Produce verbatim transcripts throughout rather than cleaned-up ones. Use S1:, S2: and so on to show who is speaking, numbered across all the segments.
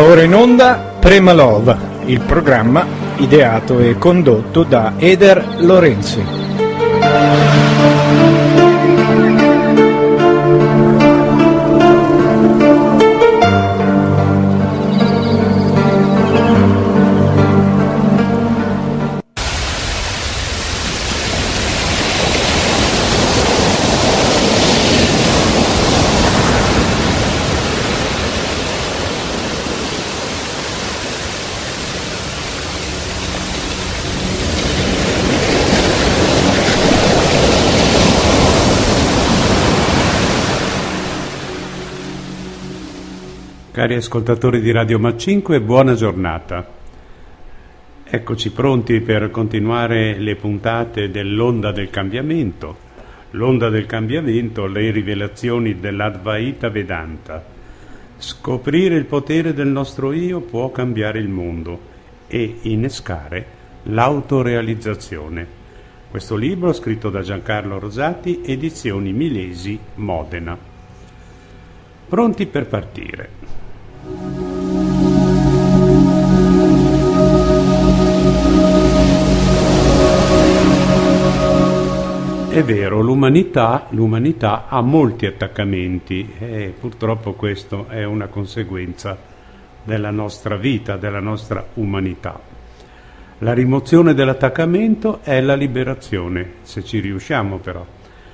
S1: Va ora in onda Prema Love, il programma ideato e condotto da Eder Lorenzi.
S2: Cari ascoltatori di Radio Ma cinque, buona giornata. Eccoci pronti per continuare le puntate dell'Onda del Cambiamento. L'Onda del Cambiamento, le rivelazioni dell'Advaita Vedanta. Scoprire il potere del nostro io può cambiare il mondo e innescare l'autorealizzazione. Questo libro scritto da Giancarlo Rosati, edizioni Milesi, Modena. Pronti per partire. È vero, l'umanità, l'umanità ha molti attaccamenti e purtroppo questo è una conseguenza della nostra vita, della nostra umanità. La rimozione dell'attaccamento è la liberazione, se ci riusciamo però.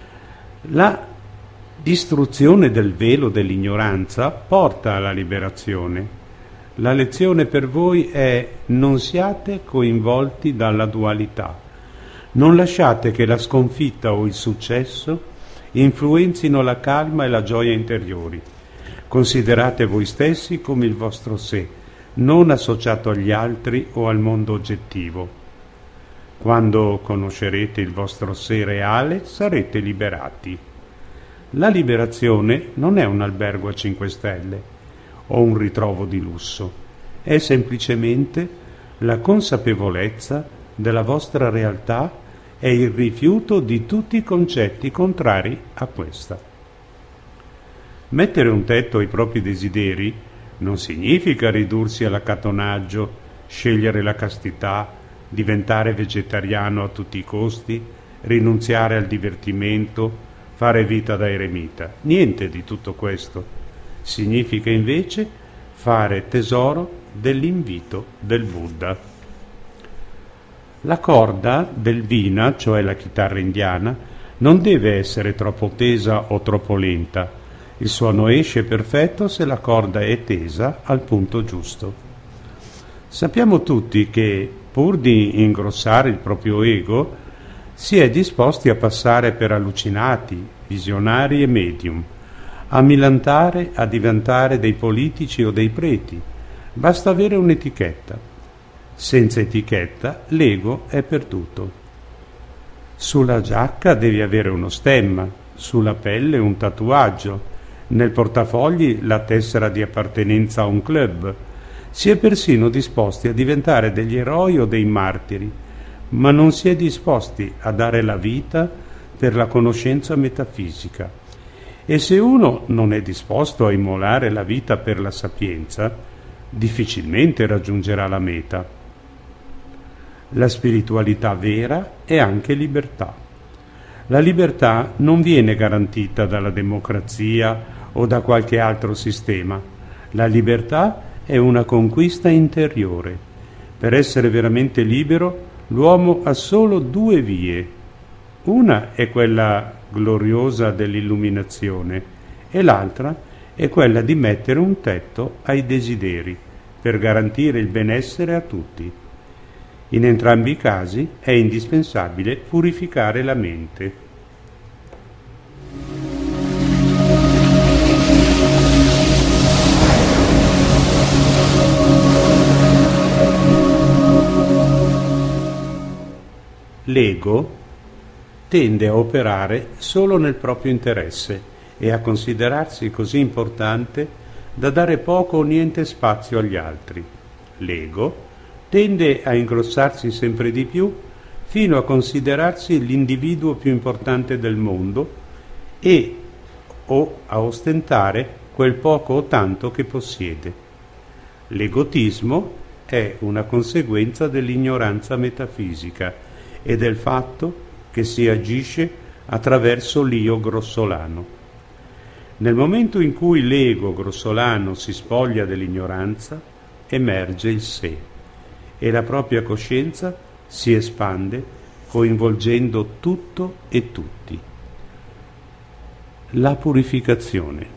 S2: La distruzione del velo dell'ignoranza porta alla liberazione. La lezione per voi è: non siate coinvolti dalla dualità. Non lasciate che la sconfitta o il successo influenzino la calma e la gioia interiori. Considerate voi stessi come il vostro sé, non associato agli altri o al mondo oggettivo. Quando conoscerete il vostro sé reale, sarete liberati. La liberazione non è un albergo a cinque stelle o un ritrovo di lusso, è semplicemente la consapevolezza della vostra realtà e il rifiuto di tutti i concetti contrari a questa. Mettere un tetto ai propri desideri non significa ridursi all'accattonaggio, scegliere la castità, diventare vegetariano a tutti i costi, rinunziare al divertimento, fare vita da eremita. Niente di tutto questo. Significa invece fare tesoro dell'invito del Buddha. La corda del vina, cioè la chitarra indiana, non deve essere troppo tesa o troppo lenta. Il suono esce perfetto se la corda è tesa al punto giusto. Sappiamo tutti che, pur di ingrossare il proprio ego, si è disposti a passare per allucinati, visionari e medium, a milantare, a diventare dei politici o dei preti. Basta avere un'etichetta. Senza etichetta, l'ego è perduto. Sulla giacca devi avere uno stemma, sulla pelle un tatuaggio, nel portafogli la tessera di appartenenza a un club. Si è persino disposti a diventare degli eroi o dei martiri, ma non si è disposti a dare la vita per la conoscenza metafisica. E se uno non è disposto a immolare la vita per la sapienza, difficilmente raggiungerà la meta. La spiritualità vera è anche libertà. La libertà non viene garantita dalla democrazia o da qualche altro sistema. La libertà è una conquista interiore. Per essere veramente libero, l'uomo ha solo due vie. Una è quella gloriosa dell'illuminazione e l'altra è quella di mettere un tetto ai desideri per garantire il benessere a tutti. In entrambi i casi è indispensabile purificare la mente. L'ego tende a operare solo nel proprio interesse e a considerarsi così importante da dare poco o niente spazio agli altri. L'ego tende a ingrossarsi sempre di più fino a considerarsi l'individuo più importante del mondo e o a ostentare quel poco o tanto che possiede. L'egotismo è una conseguenza dell'ignoranza metafisica e del fatto che si agisce attraverso l'io grossolano. Nel momento in cui l'ego grossolano si spoglia dell'ignoranza, emerge il sé e la propria coscienza si espande coinvolgendo tutto e tutti. La purificazione.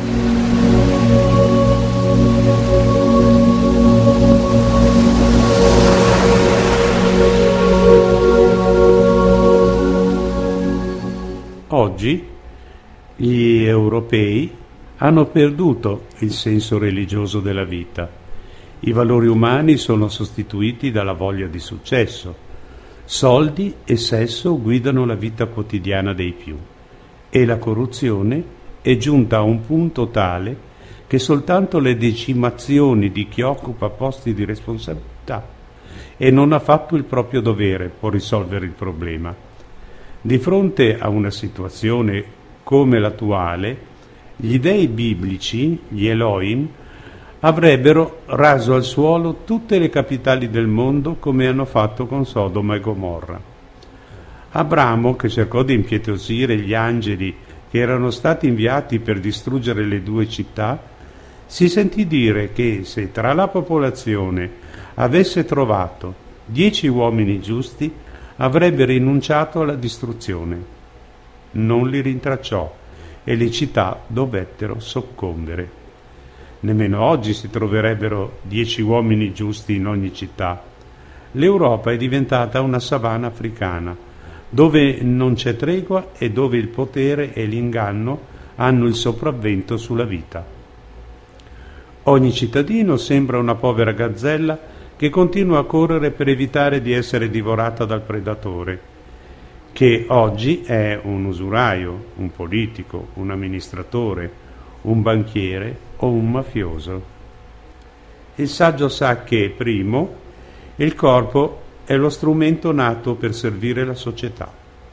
S2: Oggi gli europei hanno perduto il senso religioso della vita. I valori umani sono sostituiti dalla voglia di successo. Soldi e sesso guidano la vita quotidiana dei più e la corruzione è giunta a un punto tale che soltanto le decimazioni di chi occupa posti di responsabilità e non ha fatto il proprio dovere può risolvere il problema. Di fronte a una situazione come l'attuale, gli dei biblici, gli Elohim, avrebbero raso al suolo tutte le capitali del mondo come hanno fatto con Sodoma e Gomorra. Abramo, che cercò di impietosire gli angeli che erano stati inviati per distruggere le due città, si sentì dire che se tra la popolazione avesse trovato dieci uomini giusti, avrebbe rinunciato alla distruzione. Non li rintracciò e le città dovettero soccombere. Nemmeno oggi si troverebbero dieci uomini giusti in ogni città. L'Europa è diventata una savana africana, dove non c'è tregua e dove il potere e l'inganno hanno il sopravvento sulla vita. Ogni cittadino sembra una povera gazzella che continua a correre per evitare di essere divorata dal predatore, che oggi è un usuraio, un politico, un amministratore, un banchiere o un mafioso. Il saggio sa che, primo, il corpo è lo strumento nato per servire la società.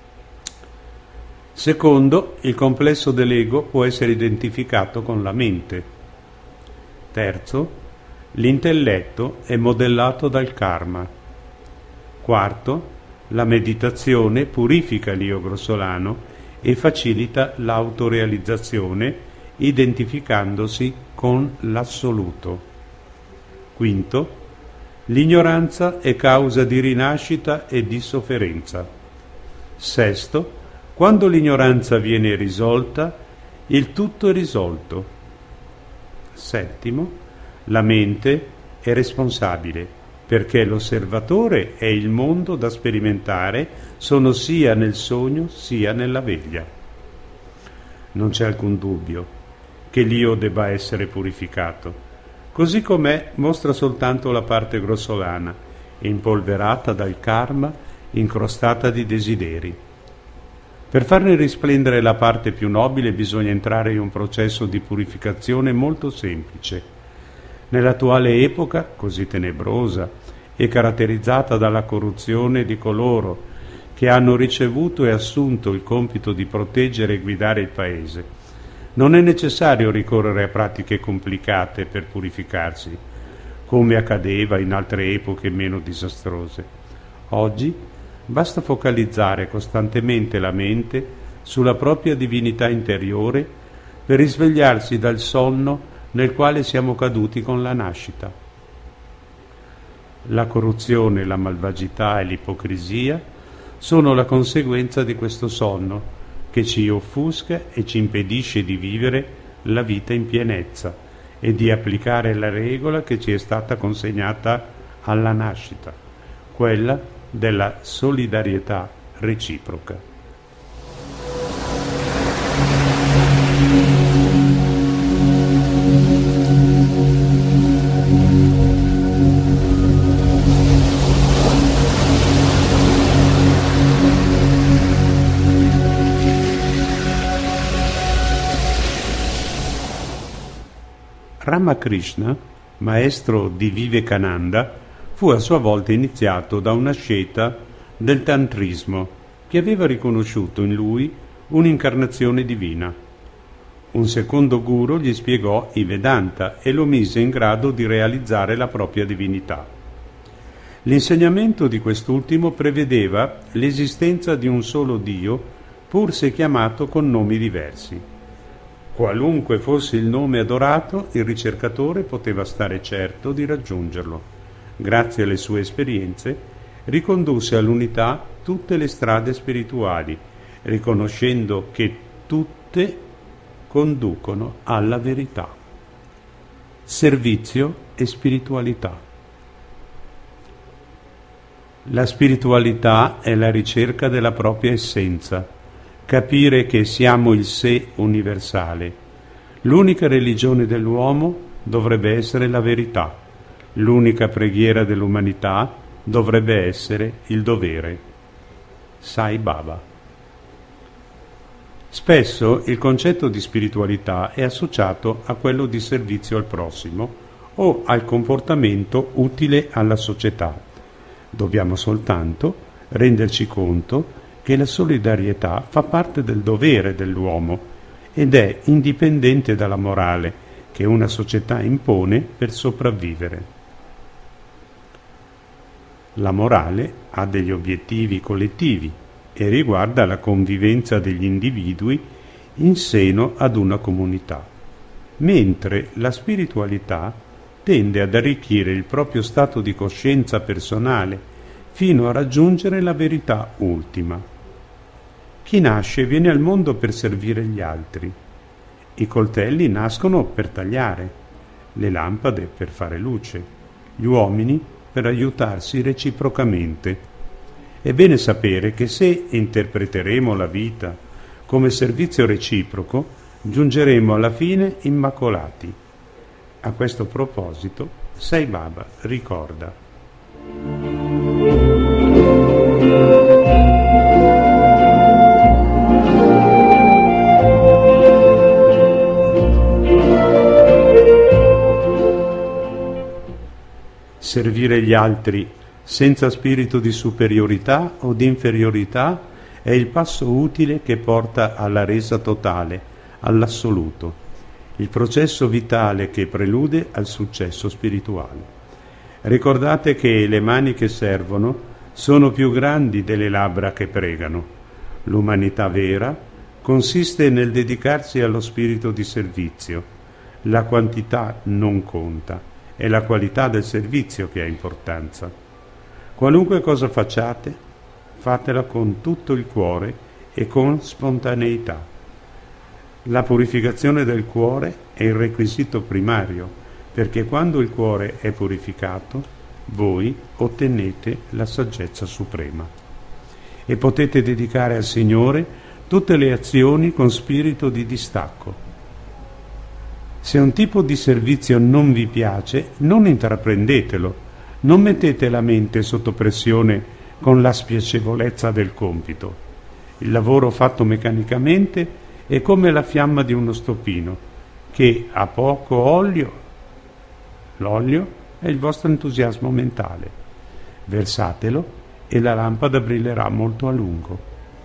S2: Secondo, il complesso dell'ego può essere identificato con la mente. Terzo, l'intelletto è modellato dal karma. Quarto, la meditazione purifica l'io grossolano e facilita l'autorealizzazione identificandosi con l'assoluto. Quinto, l'ignoranza è causa di rinascita e di sofferenza. Sesto, quando l'ignoranza viene risolta, il tutto è risolto. Settimo, la mente è responsabile, perché l'osservatore e il mondo da sperimentare sono sia nel sogno sia nella veglia. Non c'è alcun dubbio che l'io debba essere purificato. Così com'è mostra soltanto la parte grossolana, impolverata dal karma, incrostata di desideri. Per farne risplendere la parte più nobile bisogna entrare in un processo di purificazione molto semplice. Nell'attuale epoca, così tenebrosa e caratterizzata dalla corruzione di coloro che hanno ricevuto e assunto il compito di proteggere e guidare il Paese, non è necessario ricorrere a pratiche complicate per purificarsi, come accadeva in altre epoche meno disastrose. Oggi basta focalizzare costantemente la mente sulla propria divinità interiore per risvegliarsi dal sonno nel quale siamo caduti con la nascita. La corruzione, la malvagità e l'ipocrisia sono la conseguenza di questo sonno che ci offusca e ci impedisce di vivere la vita in pienezza e di applicare la regola che ci è stata consegnata alla nascita, quella della solidarietà reciproca. Ramakrishna, maestro di Vivekananda, fu a sua volta iniziato da una asceta del tantrismo che aveva riconosciuto in lui un'incarnazione divina. Un secondo guru gli spiegò i Vedanta e lo mise in grado di realizzare la propria divinità. L'insegnamento di quest'ultimo prevedeva l'esistenza di un solo Dio, pur se chiamato con nomi diversi. Qualunque fosse il nome adorato, il ricercatore poteva stare certo di raggiungerlo. Grazie alle sue esperienze, ricondusse all'unità tutte le strade spirituali, riconoscendo che tutte conducono alla verità. Servizio e spiritualità. La spiritualità è la ricerca della propria essenza, capire che siamo il sé universale. L'unica religione dell'uomo dovrebbe essere la verità, l'unica preghiera dell'umanità dovrebbe essere il dovere. Sai Baba. Spesso il concetto di spiritualità è associato a quello di servizio al prossimo o al comportamento utile alla società. Dobbiamo soltanto renderci conto che la solidarietà fa parte del dovere dell'uomo ed è indipendente dalla morale che una società impone per sopravvivere. La morale ha degli obiettivi collettivi e riguarda la convivenza degli individui in seno ad una comunità, mentre la spiritualità tende ad arricchire il proprio stato di coscienza personale fino a raggiungere la verità ultima. Chi nasce viene al mondo per servire gli altri. I coltelli nascono per tagliare, le lampade per fare luce, gli uomini per aiutarsi reciprocamente. È bene sapere che se interpreteremo la vita come servizio reciproco, giungeremo alla fine immacolati. A questo proposito, Sai Baba ricorda: servire gli altri senza spirito di superiorità o di inferiorità è il passo utile che porta alla resa totale, all'assoluto, il processo vitale che prelude al successo spirituale. Ricordate che le mani che servono sono più grandi delle labbra che pregano. L'umanità vera consiste nel dedicarsi allo spirito di servizio. La quantità non conta, è la qualità del servizio che ha importanza. Qualunque cosa facciate, fatela con tutto il cuore e con spontaneità. La purificazione del cuore è il requisito primario, perché quando il cuore è purificato, voi ottenete la saggezza suprema e potete dedicare al Signore tutte le azioni con spirito di distacco. Se un tipo di servizio non vi piace, non intraprendetelo, non mettete la mente sotto pressione con la spiacevolezza del compito. Il lavoro fatto meccanicamente è come la fiamma di uno stoppino, che ha poco olio. L'olio è il vostro entusiasmo mentale. Versatelo e la lampada brillerà molto a lungo.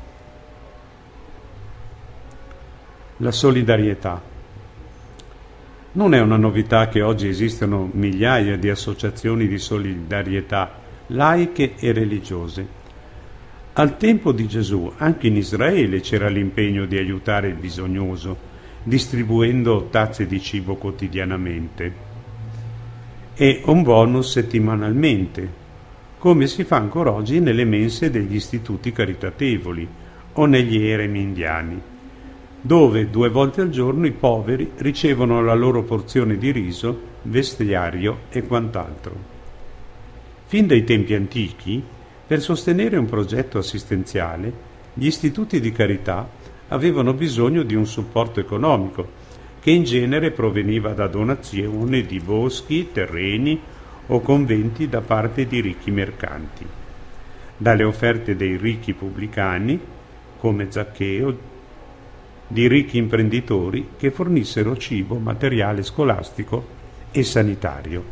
S2: La solidarietà. Non è una novità che oggi esistano migliaia di associazioni di solidarietà laiche e religiose. Al tempo di Gesù, anche in Israele c'era l'impegno di aiutare il bisognoso, distribuendo tazze di cibo quotidianamente e un bonus settimanalmente, come si fa ancora oggi nelle mense degli istituti caritatevoli o negli eremi indiani, dove due volte al giorno i poveri ricevono la loro porzione di riso, vestiario e quant'altro. Fin dai tempi antichi, per sostenere un progetto assistenziale, gli istituti di carità avevano bisogno di un supporto economico, che in genere proveniva da donazioni di boschi, terreni o conventi da parte di ricchi mercanti, dalle offerte dei ricchi pubblicani, come Zaccheo, di ricchi imprenditori che fornissero cibo, materiale scolastico e sanitario.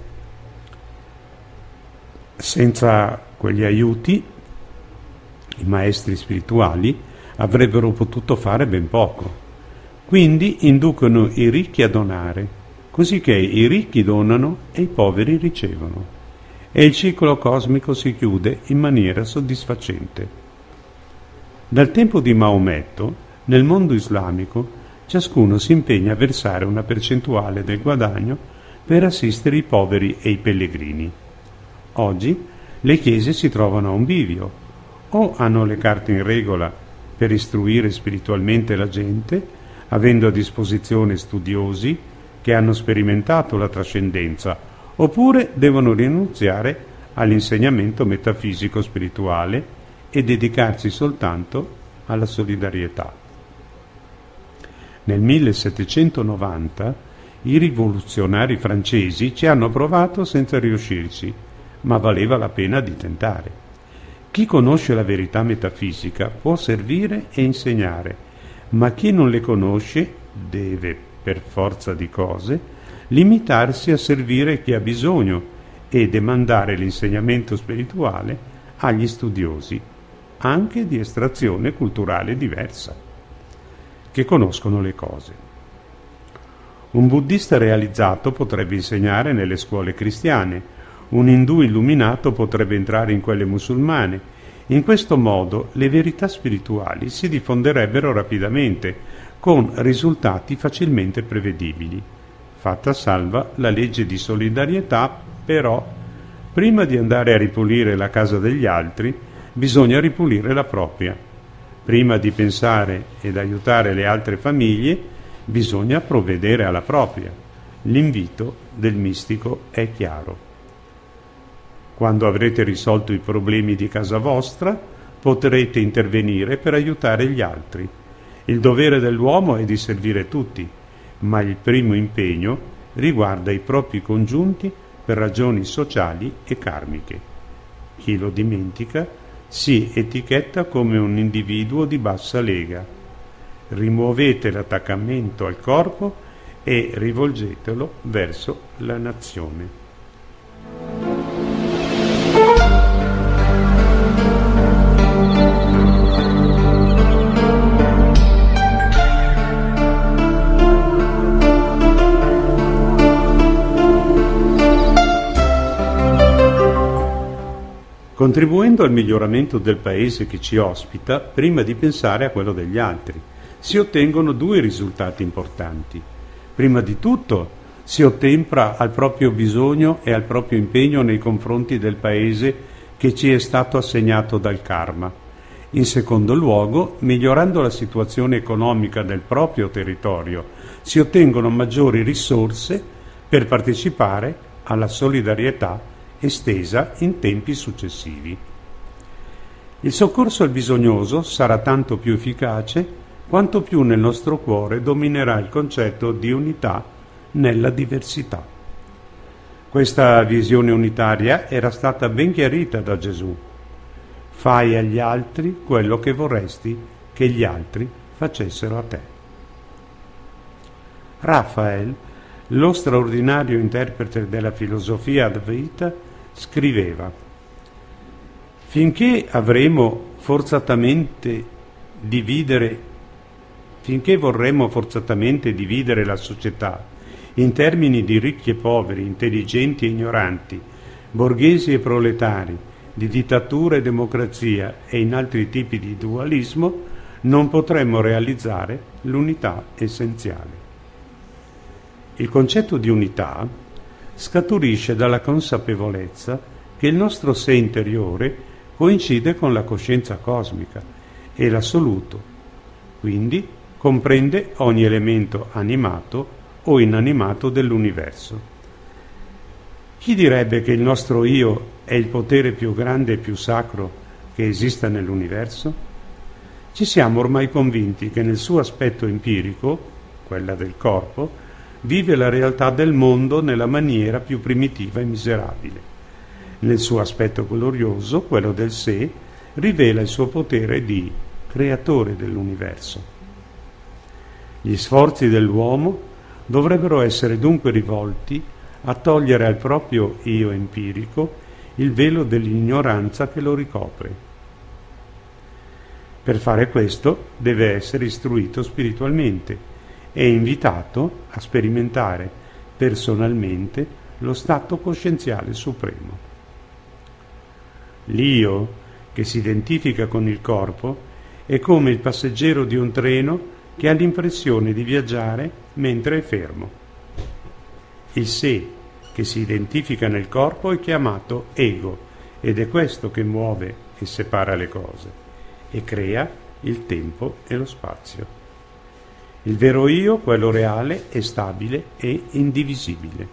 S2: Senza quegli aiuti, i maestri spirituali avrebbero potuto fare ben poco. Quindi inducono i ricchi a donare, così che i ricchi donano e i poveri ricevono, e il ciclo cosmico si chiude in maniera soddisfacente. Dal tempo di Maometto, nel mondo islamico, ciascuno si impegna a versare una percentuale del guadagno per assistere i poveri e i pellegrini. Oggi le chiese si trovano a un bivio: o hanno le carte in regola per istruire spiritualmente la gente, avendo a disposizione studiosi che hanno sperimentato la trascendenza, oppure devono rinunziare all'insegnamento metafisico spirituale e dedicarsi soltanto alla solidarietà. Nel millesettecentonovanta i rivoluzionari francesi ci hanno provato senza riuscirci, ma valeva la pena di tentare. Chi conosce la verità metafisica può servire e insegnare, ma chi non le conosce deve, per forza di cose, limitarsi a servire chi ha bisogno e demandare l'insegnamento spirituale agli studiosi, anche di estrazione culturale diversa, che conoscono le cose. Un buddista realizzato potrebbe insegnare nelle scuole cristiane, un indù illuminato potrebbe entrare in quelle musulmane. In questo modo le verità spirituali si diffonderebbero rapidamente, con risultati facilmente prevedibili. Fatta salva la legge di solidarietà, però, prima di andare a ripulire la casa degli altri, bisogna ripulire la propria. Prima di pensare ed aiutare le altre famiglie, bisogna provvedere alla propria. L'invito del mistico è chiaro. Quando avrete risolto i problemi di casa vostra, potrete intervenire per aiutare gli altri. Il dovere dell'uomo è di servire tutti, ma il primo impegno riguarda i propri congiunti per ragioni sociali e karmiche. Chi lo dimentica si etichetta come un individuo di bassa lega. Rimuovete l'attaccamento al corpo e rivolgetelo verso la nazione. Contribuendo al miglioramento del paese che ci ospita, prima di pensare a quello degli altri, si ottengono due risultati importanti. Prima di tutto, si ottempera al proprio bisogno e al proprio impegno nei confronti del paese che ci è stato assegnato dal karma. In secondo luogo, migliorando la situazione economica del proprio territorio, si ottengono maggiori risorse per partecipare alla solidarietà estesa in tempi successivi. Il soccorso al bisognoso sarà tanto più efficace quanto più nel nostro cuore dominerà il concetto di unità nella diversità. Questa visione unitaria era stata ben chiarita da Gesù. Fai agli altri quello che vorresti che gli altri facessero a te. Raphael, lo straordinario interprete della filosofia Advaita, scriveva: finché avremo forzatamente dividere finché vorremmo forzatamente dividere la società in termini di ricchi e poveri, intelligenti e ignoranti, borghesi e proletari, di dittatura e democrazia e in altri tipi di dualismo, non potremmo realizzare l'unità essenziale. Il concetto di unità scaturisce dalla consapevolezza che il nostro sé interiore coincide con la coscienza cosmica e l'assoluto, quindi comprende ogni elemento animato o inanimato dell'universo. Chi direbbe che il nostro io è il potere più grande e più sacro che esista nell'universo? Ci siamo ormai convinti che nel suo aspetto empirico, quella del corpo, vive la realtà del mondo nella maniera più primitiva e miserabile. Nel suo aspetto glorioso, quello del sé, rivela il suo potere di creatore dell'universo. Gli sforzi dell'uomo dovrebbero essere dunque rivolti a togliere al proprio io empirico il velo dell'ignoranza che lo ricopre. Per fare questo deve essere istruito spiritualmente è invitato a sperimentare personalmente lo stato coscienziale supremo. L'io, che si identifica con il corpo, è come il passeggero di un treno che ha l'impressione di viaggiare mentre è fermo. Il sé, che si identifica nel corpo, è chiamato ego, ed è questo che muove e separa le cose e crea il tempo e lo spazio. Il vero io, quello reale, è stabile e indivisibile.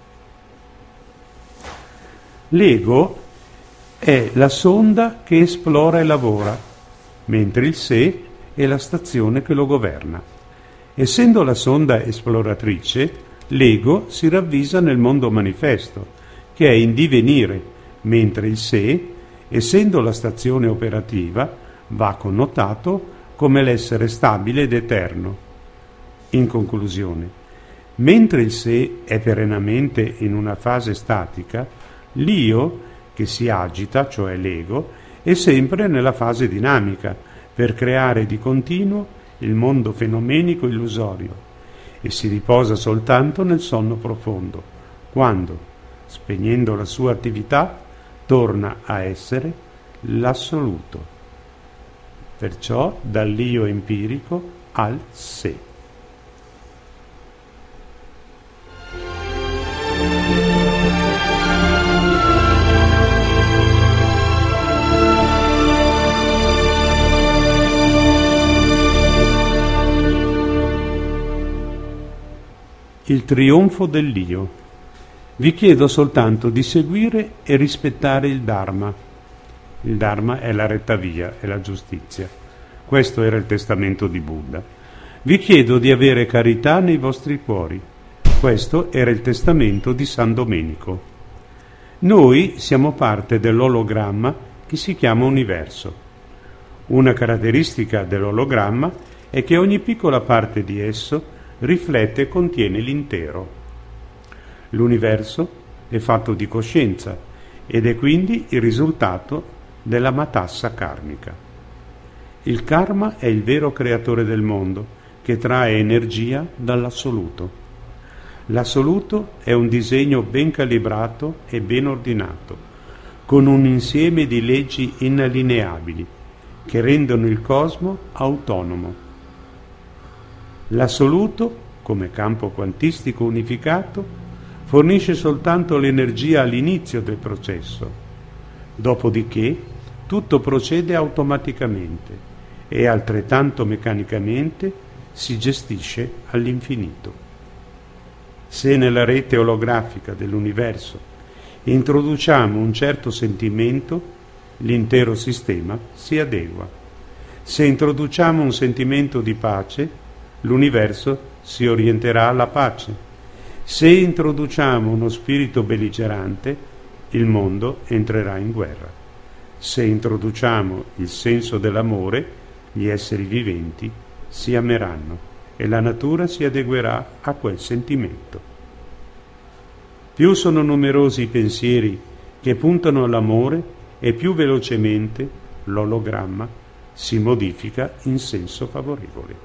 S2: L'ego è la sonda che esplora e lavora, mentre il sé è la stazione che lo governa. Essendo la sonda esploratrice, l'ego si ravvisa nel mondo manifesto, che è in divenire, mentre il sé, essendo la stazione operativa, va connotato come l'essere stabile ed eterno. In conclusione, mentre il sé è perennemente in una fase statica, l'io, che si agita, cioè l'ego, è sempre nella fase dinamica, per creare di continuo il mondo fenomenico illusorio, e si riposa soltanto nel sonno profondo, quando, spegnendo la sua attività, torna a essere l'assoluto. Perciò dall'io empirico al sé. Il trionfo dell'io. Vi chiedo soltanto di seguire e rispettare il Dharma. Il Dharma è la retta via, è la giustizia. Questo era il testamento di Buddha. Vi chiedo di avere carità nei vostri cuori. Questo era il testamento di San Domenico. Noi siamo parte dell'ologramma che si chiama universo. Una caratteristica dell'ologramma è che ogni piccola parte di esso riflette e contiene l'intero. L'universo è fatto di coscienza ed è quindi il risultato della matassa karmica. Il karma è il vero creatore del mondo, che trae energia dall'assoluto. L'assoluto è un disegno ben calibrato e ben ordinato, con un insieme di leggi inallineabili che rendono il cosmo autonomo. L'assoluto, come campo quantistico unificato, fornisce soltanto l'energia all'inizio del processo, dopodiché tutto procede automaticamente e altrettanto meccanicamente si gestisce all'infinito. Se nella rete olografica dell'universo introduciamo un certo sentimento, l'intero sistema si adegua. Se introduciamo un sentimento di pace, l'universo si orienterà alla pace. Se introduciamo uno spirito belligerante, il mondo entrerà in guerra. Se introduciamo il senso dell'amore, gli esseri viventi si ameranno e la natura si adeguerà a quel sentimento. Più sono numerosi i pensieri che puntano all'amore e più velocemente l'ologramma si modifica in senso favorevole.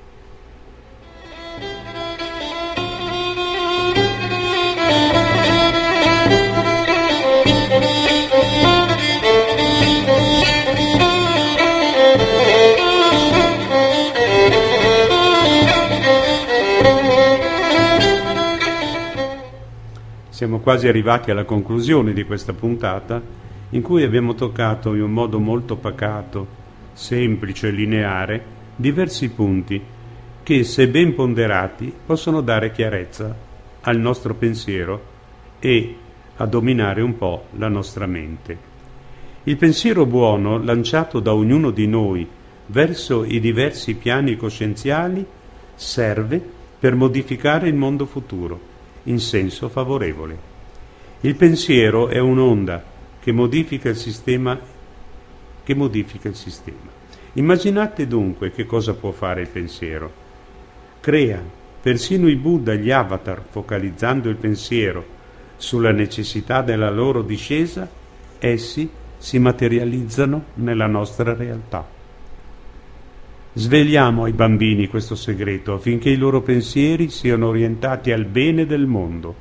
S2: Siamo quasi arrivati alla conclusione di questa puntata, in cui abbiamo toccato in un modo molto pacato, semplice e lineare diversi punti che, se ben ponderati, possono dare chiarezza al nostro pensiero e a dominare un po' la nostra mente. Il pensiero buono lanciato da ognuno di noi verso i diversi piani coscienziali serve per modificare il mondo futuro in senso favorevole. Il pensiero è un'onda che modifica il sistema che modifica il sistema. Immaginate dunque che cosa può fare il pensiero. Crea, persino i Buddha, gli avatar, focalizzando il pensiero sulla necessità della loro discesa, essi si materializzano nella nostra realtà. Svegliamo ai bambini questo segreto affinché i loro pensieri siano orientati al bene del mondo.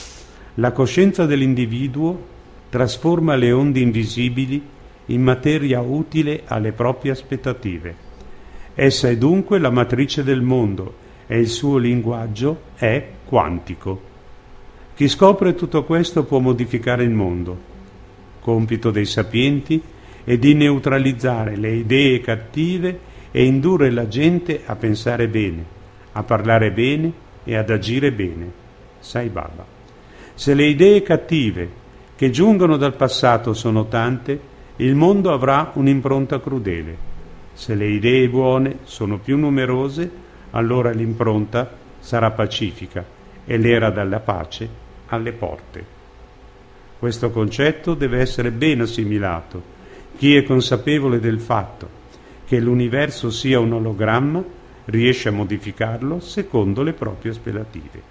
S2: La coscienza dell'individuo trasforma le onde invisibili in materia utile alle proprie aspettative. Essa è dunque la matrice del mondo e il suo linguaggio è quantico. Chi scopre tutto questo può modificare il mondo. Compito dei sapienti è di neutralizzare le idee cattive e indurre la gente a pensare bene, a parlare bene e ad agire bene. Sai Baba. Se le idee cattive che giungono dal passato sono tante, il mondo avrà un'impronta crudele. Se le idee buone sono più numerose, allora l'impronta sarà pacifica e l'era della pace alle porte. Questo concetto deve essere ben assimilato. Chi è consapevole del fatto che l'universo sia un ologramma riesce a modificarlo secondo le proprie aspettative.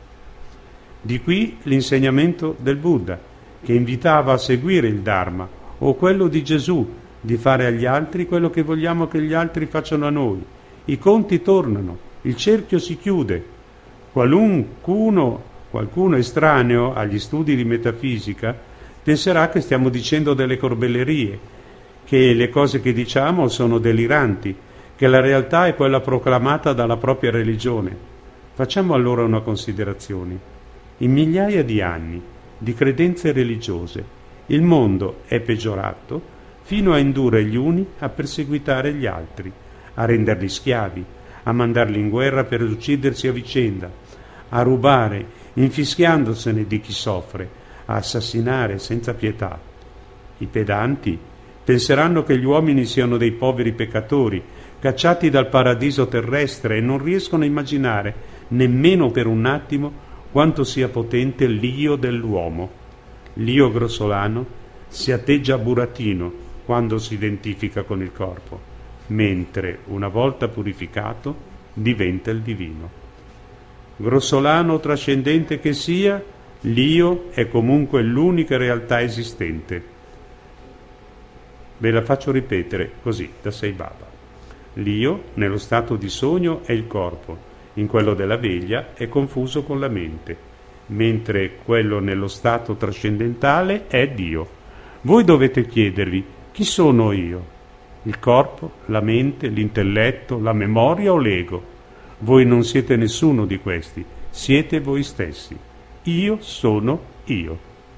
S2: Di qui l'insegnamento del Buddha, che invitava a seguire il Dharma, o quello di Gesù, di fare agli altri quello che vogliamo che gli altri facciano a noi. I conti tornano, il cerchio si chiude. Qualuncuno, qualcuno estraneo agli studi di metafisica penserà che stiamo dicendo delle corbellerie, che le cose che diciamo sono deliranti, che la realtà è quella proclamata dalla propria religione. Facciamo allora una considerazione. In migliaia di anni di credenze religiose, il mondo è peggiorato fino a indurre gli uni a perseguitare gli altri, a renderli schiavi, a mandarli in guerra per uccidersi a vicenda, a rubare, infischiandosene di chi soffre, a assassinare senza pietà. I pedanti penseranno che gli uomini siano dei poveri peccatori, cacciati dal paradiso terrestre, e non riescono a immaginare, nemmeno per un attimo, quanto sia potente l'io dell'uomo. L'io grossolano si atteggia a burattino quando si identifica con il corpo, mentre, una volta purificato, diventa il divino. Grossolano o trascendente che sia, l'io è comunque l'unica realtà esistente. Ve la faccio ripetere così, da Sai Baba. L'io, nello stato di sogno, è il corpo, in quello della veglia è confuso con la mente, mentre quello nello stato trascendentale è Dio. Voi dovete chiedervi, chi sono io? Il corpo, la mente, l'intelletto, la memoria o l'ego? Voi non siete nessuno di questi, siete voi stessi. Io sono io.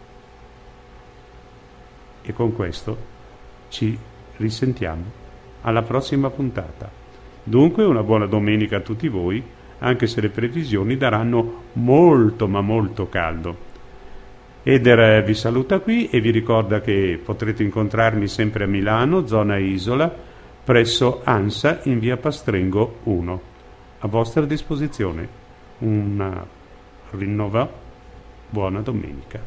S2: E con questo ci risentiamo alla prossima puntata. Dunque una buona domenica a tutti voi, anche se le previsioni daranno molto ma molto caldo. Eder vi saluta qui e vi ricorda che potrete incontrarmi sempre a Milano, zona Isola, presso ANSA in via Pastrengo uno. A vostra disposizione. Una rinnova buona domenica.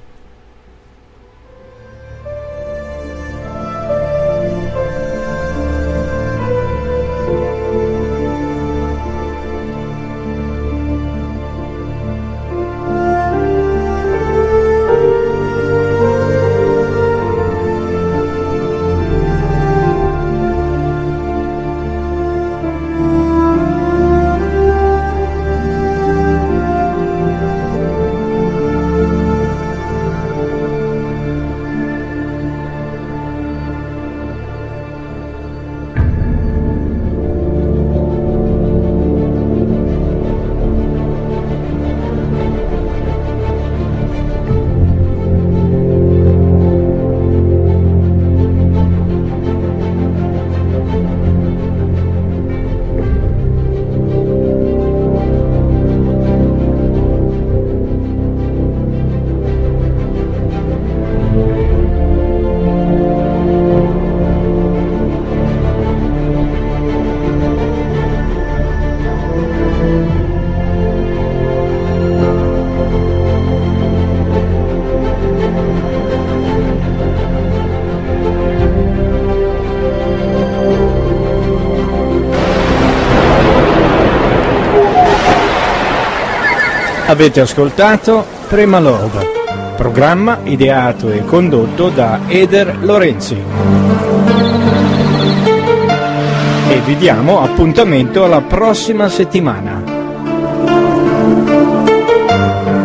S1: Avete ascoltato Prema Love, programma ideato e condotto da Eder Lorenzi. e vi diamo appuntamento alla prossima settimana.